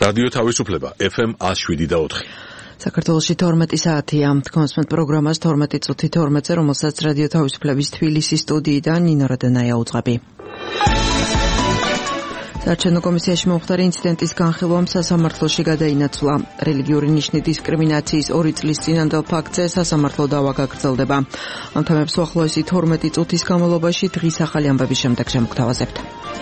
რადიო თავისუფლება FM 107.4. საქართველოში 12 საათია. კონსმენტ პროგრამას 12 წუთი 12-ზე, რომელსაც რადიო თავისუფლების თბილისის სტუდიიდან ნინო რადანაია უძღვები. საარჩევნო კომისიაში მომხდარი ინციდენტის განხილვამ სასამართლოში გადაინაცვლა. რელიგიური ნიშნის დისკრიმინაციის 2 წლის წინანდელ ფაქტზე სასამართლო დავა გაგრძელდება. ამ თემებს უახლოესი 12 წუთის განმავლობაში დღის ახალი ამბების შემდეგ შემოგთავაზებთ.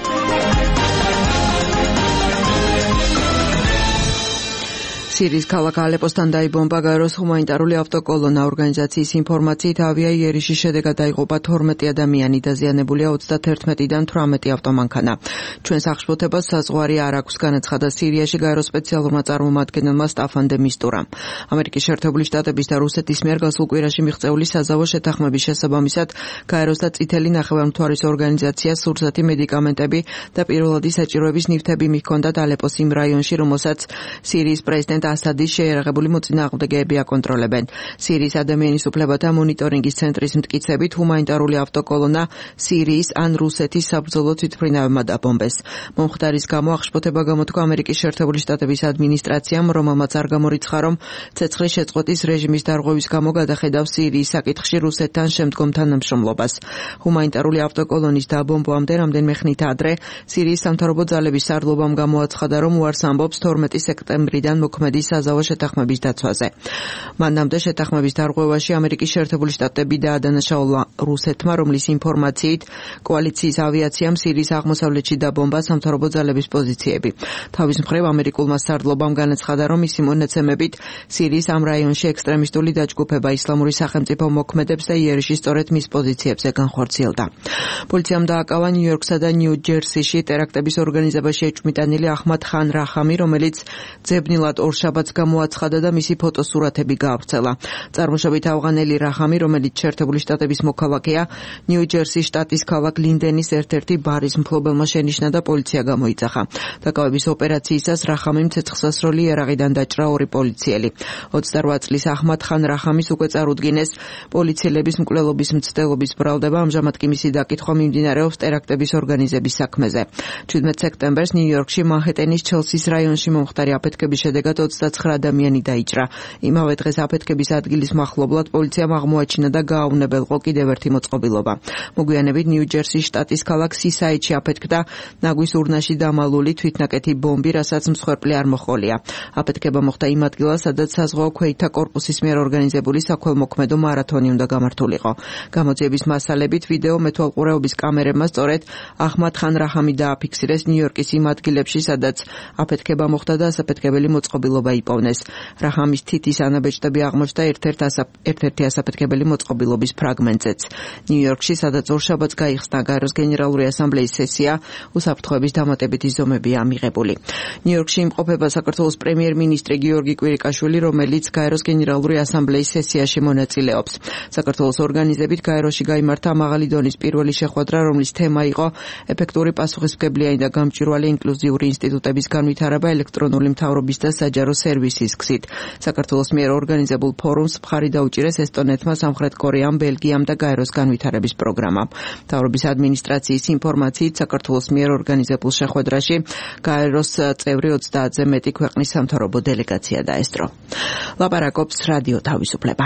სირიის ქალაქ ალეპოსთან დაიბომბა გაეროს ჰუმანიტარული ავტოკოლონა. ორგანიზაციის ინფორმაციით ავიაიერიშის შედეგად დაიღუპა 12 ადამიანი, დაზიანებულია 31-დან 18 ავტომანქანა. ჩვენს აღშფოთებას საზღვარი არ აქვს, განაცხადა სირიაში გაეროს სპეციალურმა წარმომადგენელმა სტაფან დე მისტურამ. ამერიკის შეერთებული შტატების და რუსეთის მიერ გასულ კვირაში მიღწეული საზავო შეთანხმების შესაბამისად გაეროს და წითელი ნახევარმთვარის ორგანიზაციას სურსათი მედიკამენტები და პირველადი საჭიროების ნივთები მიჰქონდათ ალეპოს იმ რაიონში, რომელსაც სირიის პრეზიდენტ ასადის შეიარაღებული მოწინააღმდეგეები აკონტროლებენ. სირიის ადამიანის უფლებათა მონიტორინგის ცენტრის მტკიცებით ჰუმანიტარული ავტოკოლონა სირიის ან რუსეთის საბრძოლო თვითმფრინავებმა დაბომბეს. მომხდარის გამო აღშფოთება გამოთქვა ამერიკის შეერთებული შტატების ადმინისტრაციამ, რომელმაც არ გამორიცხა, რომ ცეცხლის შეწყვეტის რეჟიმის დარღვევის გამო გადახედავს სირიის საკითხში რუსეთთან შემდგომ თანამშრომლობას. ჰუმანიტარული ავტოკოლონის დაბომბვამდე რამდენიმე ხნით ადრე სირიის სამთავრობო ძალების სარდლობამ გამოაცხადა, რომ უარს ამბობს 12 სექტემბრიდან მოქმედი საზავო შეთანხმების დაცვაზე. მანამდე შეთანხმების დარღვევაში ამერიკის შეერთებული შტატები დაადანაშაულა რუსეთმა, რომლის ინფორმაციით კოალიციის ავიაციამ სირიის აღმოსავლეთში დაბომბა სამთავრობო ძალების პოზიციები. თავის მხრივ ამერიკულმა სარდლობამ განაცხადა, რომ მისი მონაცემებით სირიის ამ რაიონში ექსტრემისტული დაჯგუფება ისლამური სახელმწიფო მოქმედებს და იერიში სწორედ მის პოზიციებზე განხორციელდა. პოლიციამ დააკავა ნიუ-იორკსა და ნიუ-ჯერსიში ტერაქტების ორგანიზებაში ეჭვმიტანილი აჰმად ხან რაჰამი, რომელიც ძებნილად ორ შაბათს გამოაცხადა და მისი ფოტოსურათები გაავრცელა. წარმოშობით ავღანელი რაჰამი, რომელიც შეერთებული შტატების მოქალაქეა, ნიუ-ჯერსის შტატის ქალაქ ლინდენის ერთ-ერთი ბარის მფლობელმა შენიშნა და პოლიცია გამოიძახა. დაკავების ოპერაციისას რაჰამიმ ცეცხლსასროლი იარაღიდან დაჭრა 2 პოლიციელი. 28 წლის აჰმად ხან რაჰამის უკვე წარუდგინეს პოლიციელების მკვლელობის მცდელობის ბრალდება, ამჟამად კი მისი დაკითხვა მიმდინარეობს ტერაქტების ორგანიზების საქმეზე. 17 სექტემბერს ნიუ-იორკში მანჰეტენის ჩელსის რაიონში მომხდარი აფეთქების შედეგად 29 ადამიანი დაიჭრა. იმავე დღეს აფეთქების ადგილის მახლობლად პოლიციამ აღმოაჩინა და გააუნებელყო კიდევ ერთი მოწყობილობა. მოგვიანებით ნიუ-ჯერსის შტატის ქალაქ სისაიდში აფეთქდა ნაგვის ურნაში დამალული თვითნაკეთი ბომბი, რასაც მსხვერპლი არ მოჰყოლია. აფეთქება მოხდა იმ ადგილას, სადაც საზღვაო ქვეითთა კორპუსის მიერ ორგანიზებული საქველმოქმედო მარათონი უნდა გამართულიყო. გამოძიების მასალებით ვიდეო მეთვალყურეობის კამერებმა სწორედ აჰმად ხან რაჰამი დააფიქსირეს ნიუ-იორკის იმ ადგილებში, სადაც აფეთქება მოხდა და ასაფეთქებელი მოწყობილობა იპოვნეს. რაჰამის თითის ანაბეჭდები აღმოჩნდა ერთ-ერთი ასაფეთქებელი მოწყობილობის ფრაგმენტზეც. ნიუ-იორკში, სადაც ორშაბათს გაიხსნა გაეროს გენერალური ასამბლეის სესია, უსაფრთხოების დამატებითი ზომებია მიღებული. ნიუ-იორკში იმყოფება საქართველოს პრემიერ-მინისტრი გიორგი კვირიკაშვილი, რომელიც გაეროს გენერალური ასამბლეის სესიაში მონაწილეობს. საქართველოს ორგანიზებით გაეროში გაიმართა მაღალი დონის პირველი შეხვედრა, რომლის თემა იყო ეფექტური პასუხისმგებლიანი და გამჭვირვალე ინკლუზიური ინსტიტუტების განვითარება ელექტრონული მთავრობის და საჯარო სერვისის გზით. საქართველოს მიერ ორგანიზებულ ფორუმს მხარი დაუჭირეს ესტონეთმა, სამხრეთ კორეამ, ბელგიამ და გაეროს განვითარების პროგრამამ. მთავრობის ადმინისტრაციის ინფორმაციით საქართველოს მიერ ორგანიზებულ შეხვედრაში გაეროს წევრი 30-ზე მეტი ქვეყნის სამთავრობო დელეგაცია დაესწრო. ლაპარაკობს რადიო თავისუფლება.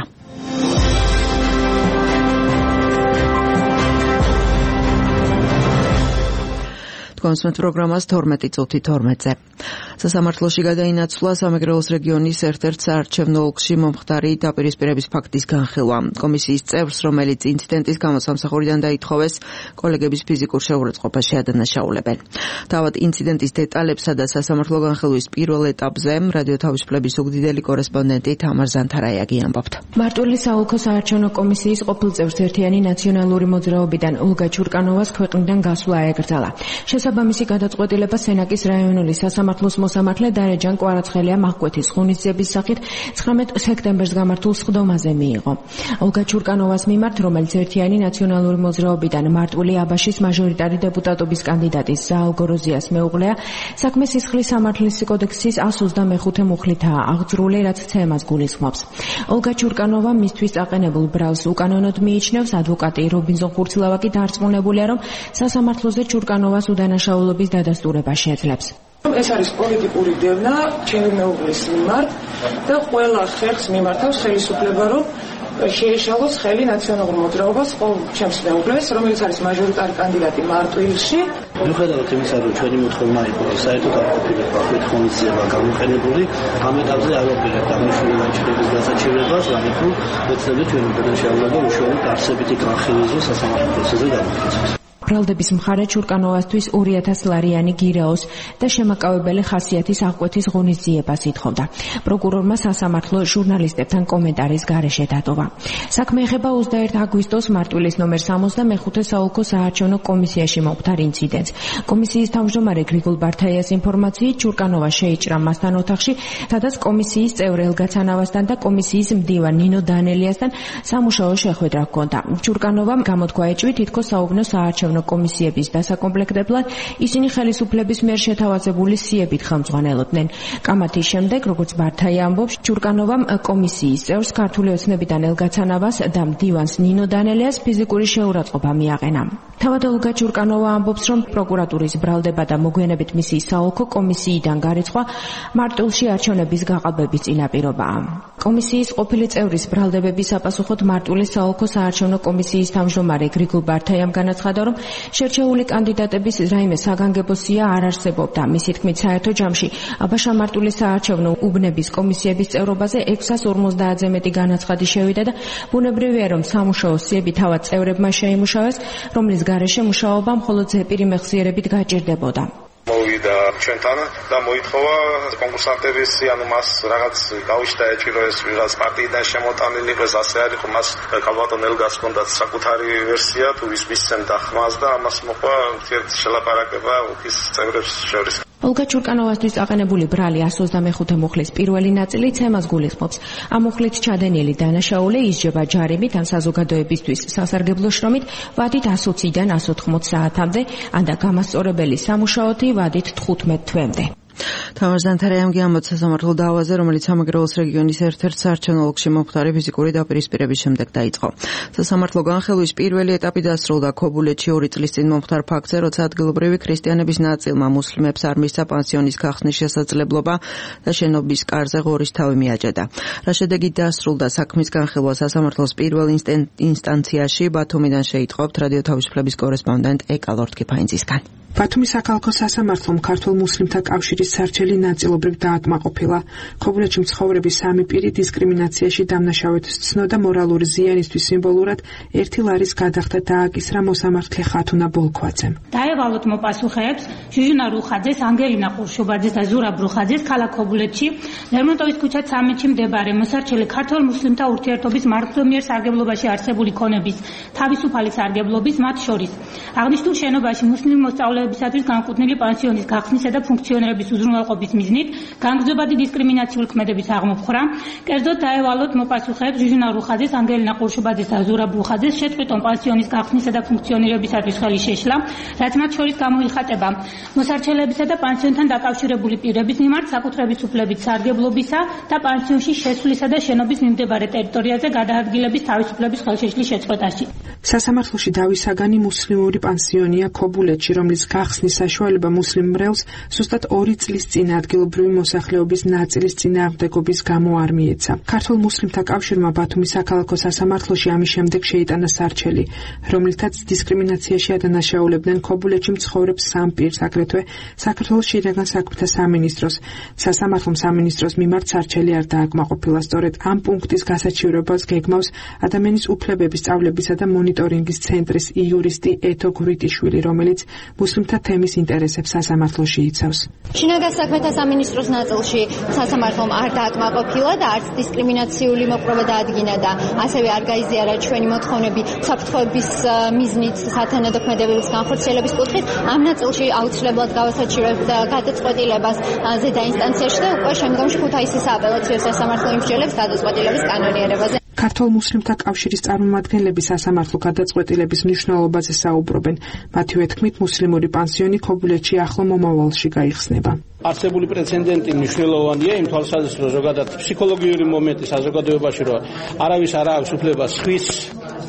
კონსმენტ პროგრამას 12 წუთი 12-ზე. სასამართლოში გადაინაცვლა სამეგრელოს რეგიონის ერთ-ერთ საარჩევნო ოლქში მომხდარი დაპირისპირების ფაქტის განხილვა. კომისიის წევრს, რომელიც ინციდენტის გამო სამსახურიდან დაითხოვეს, კოლეგების ფიზიკურ შეურაცხყოფაში ადანაშაულებენ. თავად ინციდენტის დეტალებსა და სასამართლო განხილვის პირველ ეტაპზე რადიო თავისუფლების უგდიდელი კორესპონდენტი თამარ ზანთარაიაგი ამბობთ. მარტვილი საოლქო საარჩევნო კომისიის ყოფილ წევრს ერთიანი ნაციონალური მოძრაობიდან ოლგა ჩურკანოვას ქვეყნიდან გასვლა ეკრძალა. შესაბამისი გადაწყვეტილება სენაკის რაიონული სასამართლოს მოსამართლე დარეჯან კვარაცხელიამ აღკვეთის ღონისძიების სახით 19 სექტემბერს გამართულ სხდომაზე მიიღო. ოლგა ჩურკანოვას მიმართ, რომელიც ერთიანი ნაციონალური მოძრაობიდან მარტვილი აბაშის მაჟორიტარი დეპუტატობის კანდიდატის ზაალ გოროზიას მეუღლეა, საქმე სისხლის სამართლის კოდექსის 125 მუხლითაა აღძრული, რაც ცემას გულისხმობს. ოლგა ჩურკანოვა მისთვის აყენებულ ბრალს უკანონოდ მიიჩნევს. ადვოკატი რობინზონ ხურცლავა კი დარწმუნებულია, რომ სასამართლოზე ჩურკანოვას უდანაშაულობის დადასტურება შეძლებს. ეს არის პოლიტიკური დევნა ჩემი მეუღლის მიმართ და ყველა ხერხს მიმართავს ხელისუფლება, რომ შეეშალოს ხელი ნაციონალურ მოძრაობას ყოველ ჩემს მეუღლეს, რომელიც არის მაჟორიტარი კანდიდატი მარტვილში. მიუხედავად იმისა, რომ ჩვენი მოთხოვნა იყო საერთოდ არ ყოფილა ახლა ხონისება გამოყენებული, ამ ეტაპზე არ ვაპირებთ აღნიშნული განჩენების დასაჩერებას, რადგან ვეცდებით ჩვენი დანაშაულება უშუალოდ არსებითი განხილვის სასამართლო პროცესზე გამოვიდეს. ბრალდების მხარე ჩურკანოვასთვის 2000 ლარიანი გირაოს და შემაკავებელი ხასიათის აღკვეთის ღონისძიებას ითხოვდა. პროკურორმა სასამართლო ჟურნალისტებთან კომენტარის გარეშე დატოვა. საქმე ეხება 21 აგვისტოს მარტვილის ნომერ 65 საოლქო საარჩევნო კომისიაში მომხდარ ინციდენტს. კომისიის თავმჯდომარე გრიგოლ ბართაიას ინფორმაციით, ჩურკანოვა შეიჭრა მასთან ოთახში, სადაც კომისიის წევრ ელგა ცანავასთან და კომისიის მდივან ნინო დანელიასთან სამუშაო შეხვედრა ჰქონდა. ჩურკანოვამ გამოთქვა ეჭვი თითქოს საუბნო საარჩევნო კომისიების დასაკომპლექტებლად ისინი ხელისუფლების მიერ შეთავაზებული სიებით ხელმძღვანელობდნენ. კამათის შემდეგ, როგორც ბართაია ამბობს, ჩურკანოვამ კომისიის წევრს ქართული ოცნებიდან ელგა ცანავას და მდივანს ნინო დანელიას ფიზიკური შეურაცხყოფა მიაყენა. თავად ოლგა ჩურკანოვა ამბობს, რომ პროკურატურის ბრალდება და მოგვიანებით მისი საოლქო კომისიიდან გარიცხვა მარტვილში არჩევნების გაყალბების წინაპირობაა. კომისიის ყოფილი წევრის ბრალდებების საპასუხოდ მარტვილის საოლქო საარჩევნო კომისიის თავმჯდომარე გრიგოლ ბართაიამ განაცხადა, რომ შერჩეული კანდიდატების რაიმე საგანგებო სია არ არსებობდა. მისი თქმით, საერთო ჯამში აბაშა მარტვილის საარჩევნო უბნების კომისიების წევრობაზე 650-ზე მეტი განაცხადი შევიდა და ბუნებრივია, რომ სამუშაო სიები თავად წევრებმა შეიმუშავეს, რომლის გარეშე მუშაობა მხოლოდ ზეპირი მეხსიერებით გაჭირდებოდა. მოვიდა ჩვენთან და მოითხოვა კონკურსანტების ანუ მას რაღაც გავიშთა ეჭირო ეს ვიღაც პარტიიდან შემოტანილი იყოს, ასე არ იყო, მას ქალბატონ ელგას ჰქონდა საკუთარი ვერსია თუ ვის მისცემდა ხმას და ამას მოყვა ერთ შელაპარაკება ოფის წევრებს შორის. ოლგა ჩურკანოვასთვის აყენებული ბრალი 125 მუხლის პირველი ნაწილი ცემას გულისხმობს. ამ მუხლით ჩადენილი დანაშაული ისჯება ჯარიმით ან საზოგადოებისთვის სასარგებლო შრომით ვადით 120-დან 180 საათამდე, ან და გამასწორებელი სამუშაოთი ვადით 15 თვემდე. თამარ ზანთარაიამგი ამბობს სასამართლო დაავაზე, რომელიც სამეგრელოს რეგიონის ერთ-ერთ საარჩევნო ოლქში მომხდარი ფიზიკური დაპირისპირების შემდეგ დაიწყო. სასამართლო განხილვის პირველი ეტაპი დასრულდა ქობულეთში 2 წლის წინ მომხდარ ფაქტზე, როცა ადგილობრივი ქრისტიანების ნაწილმა მუსლიმებს არ მისცა პანსიონის გახსნის შესაძლებლობა და შენობის კარზე ღორის თავი მიაჭედა. რა შედეგით დასრულდა საქმის განხილვა სასამართლოს პირველ ინსტანციაში, ბათუმიდან შეიტყობთ რადიო თავისუფლების კორესპონდენტ ეკა ლორთქიფაინძისგან. ბათუმის საქალაქო სასამართლომ ქართულ მუსლიმთა კავშირის სარჩელი ნაწილობრივ დააკმაყოფილა. ქობულეთში მცხოვრები 3 პირი დისკრიმინაციაში დამნაშავედ ცნოდა მორალური ზიანისთვის სიმბოლურად 1 ლარის გადახდა დააკისრა მოსამართლე ხათუნა ბოლქვაძემ. დაევალოთ მოპასუხეებს ჟუჟუნა რუხაძეს, ანგელინა ყურშუბაძეს და ზურაბ რუხაძეს ქალაქ ქობულეთში ლერმონტოვის ქუჩა 13-ში მდებარე მოსარჩელი ქართულ მუსლიმთა ურთიერთობის მართლმიერ სარგებლობაში არსებული ქონების თავისუფალი სარგებლობის მათ შორის აღნიშნულ შენობაში მუსლიმ მოსწავლეებისათვის განკუთვნილი პანსიონის გახსნისა და ფუნქციონირების უზრუნველყოფის მიზნით განგრძობადი დისკრიმინაციული ქმედების აღმოფხვრა, კერძოდ დაევალოთ მოპასუხეებს ჟუჟუნა რუხაძეს, ანგელინა ყურშუბაძეს და ზურაბ რუხაძეს შეწყვიტონ პანსიონის გახსნისა და ფუნქციონირებისათვის ხელი შეშლა, რაც მათ შორის გამოიხატება მოსარჩელებისა და პანსიონთან დაკავშირებული პირების მიმართ საკუთრების უფლებით სარგებლობისა და პანსიონში შესვლისა და შენობის მიმდებარე ტერიტორიაზე გადაადგილების თავისუფლების ხელშეშლის შეწყვეტაში. სასამართლოში დავისაგანი მუსლიმური პანსიონია ქობულეთში, რომლის გახსნის საშუალება მუსლიმ მრევლს ზუსტად 2 წლის წინ ადგილობრივი მოსახლეობის ნაწილის წინააღმდეგობის გამო არ მიეცა. ქართულ მუსლიმთა კავშირმა ბათუმის საქალაქო სასამართლოში ამის შემდეგ შეიტანა სარჩელი, რომლითაც დისკრიმინაციაში ადანაშაულებდნენ ქობულეთში მცხოვრებ 3 პირს, აგრეთვე საქართველოს შინაგან საქმეთა სამინისტროს. სასამართლომ სამინისტროს მიმართ სარჩელი არ დააკმაყოფილა. სწორედ ამ პუნქტის გასაჩივრებას გეგმავს ადამიანის უფლებების სწავლებისა და მონიტორინგის ცენტრის იურისტი ეთო გურიტიშვილი, რომელიც მუსლიმთა თემის ინტერესებს სასამართლოში იცავს. შინაგან საქმეთა სამინისტროს ნაწილში სასამართლომ არ დააკმაყოფილა და არც დისკრიმინაციული მოპყრობა დაადგინა და ასევე არ გაიზიარა ჩვენი მოთხოვნები საფრთხეების მიზნით სათანადო ქმედებების განხორციელების კუთხით. ამ ნაწილში აუცილებლად გავასაჩივრებთ გადაწყვეტილებას ზედა ინსტანციაში და უკვე შემდგომში ქუთაისის სააპელაციო სასამართლო იმსჯელებს გადაწყვეტილების კანონიერებაზე. ქართულ მუსლიმთა კავშირის წარმომადგენლები სასამართლო გადაწყვეტილების მნიშვნელობაზე საუბრობენ. მათივე თქმით, მუსლიმური პანსიონი ქობულეთში ახლო მომავალში გაიხსნება. არსებული პრეცედენტი მნიშვნელოვანია იმ თვალსაზრისით, რომ ზოგადად ფსიქოლოგიური მომენტი საზოგადოებაში, რომ არავის არ აქვს უფლება სხვის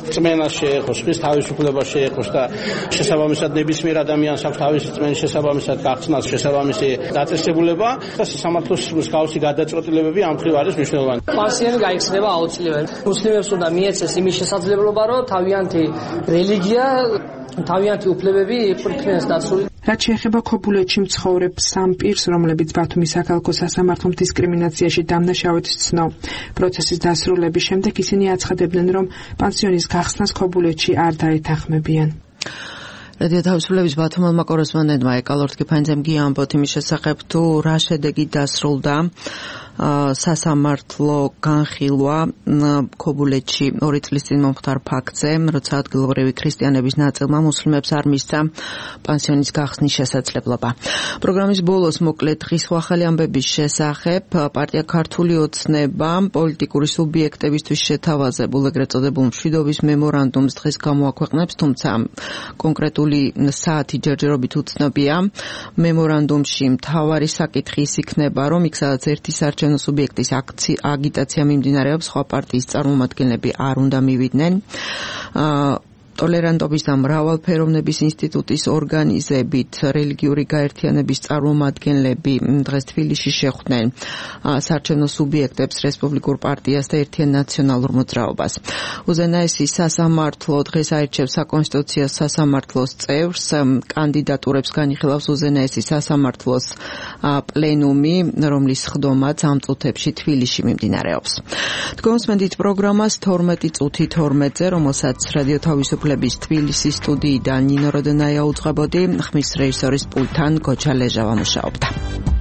წმენას შეეხოს, ხის თავისუფლებას შეეხოს და შესაბამისად ნებისმიერ ადამიანს აქვს თავისი წმენის შესაბამისად გახსნას შესაბამისი დაწესებულება და სამართლის მსგავსი გადაწყვეტილებები ამ მხრივ არის მნიშვნელოვანი. პანსიონი გაიხსნება აუცილებლად. მუსლიმებს უნდა მიეცეს იმის შესაძლებლობა, რომ თავიანთი რელიგია, თავიანთი უფლებები იქნეს დაცული. რაც შეეხება ქობულეთში მცხოვრებ სამ პირს, რომლებიც ბათუმის საქალაქო სასამართლომ დისკრიმინაციაში დამნაშავედ ცნო. პროცესის დასრულების შემდეგ ისინი აცხადებდნენ, რომ პანსიონის გახსნას ქობულეთში არ დაეთანხმებიან. რადიო თავისუფლების ბათუმელმა კორესპონდენტმა ეკალორთკიფანძემ გიამბოთ იმის შესახებ, თუ რა შედეგი დასრულდა სასამართლო განხილვა ქობულეთში 2 წლის წინ მომხდარ ფაქტზე, როცა ადგილობრივი ქრისტიანების ნაწილმა მუსლიმებს არ მისცა პანსიონის გახსნის შესაძლებლობა. პროგრამის ბოლოს მოკლედ ხისხვახალი ამბების შესახებ პარტია ქართული ოცნება პოლიტიკური სუბიექტებისთვის შეთავაზებულ ეგრეთ წოდებულ მშვიდობის მემორანდუმს დღეს გამოაქვეყნებს, თუმცა კონკრეტული საათი ჯერჯერობით უცნობია. მემორანდუმში მთავარი საკითხი ის იქნება, რომ იქ სადაც ერთი საარჩევნო სუბიექტის აგიტაცია მიმდინარეობს, სხვა პარტიის წარმომადგენლები არ უნდა მივიდნენ. ტოლერანტობის და მრავალფეროვნების ინსტიტუტის ორგანიზებით რელიგიური გაერთიანების წარმომადგენლები დღეს თბილისში შეხვდნენ საარჩევნო სუბიექტებს, რესპუბლიკურ პარტიას და ერთიან ნაციონალურ მოძრაობას. უზენაესი სასამართლო დღეს აირჩევს საკონსტიტუციო სასამართლოს წევრს, კანდიდატურებს განიხილავს უზენაესი სასამართლოს პლენუმი, რომლის ხდომაც ამ წუთებში თბილისში მიმდინარეობს. თქვენსმენდით პროგრამას 12 წუთი 12-ზე, რომელსაც რადიო თავისუფლების თბილისის სტუდიიდან ნინო როდონაია უძღვებოდი, ხმის რეჟისორის პულტთან გოჩა ლეჟავა მუშაობდა.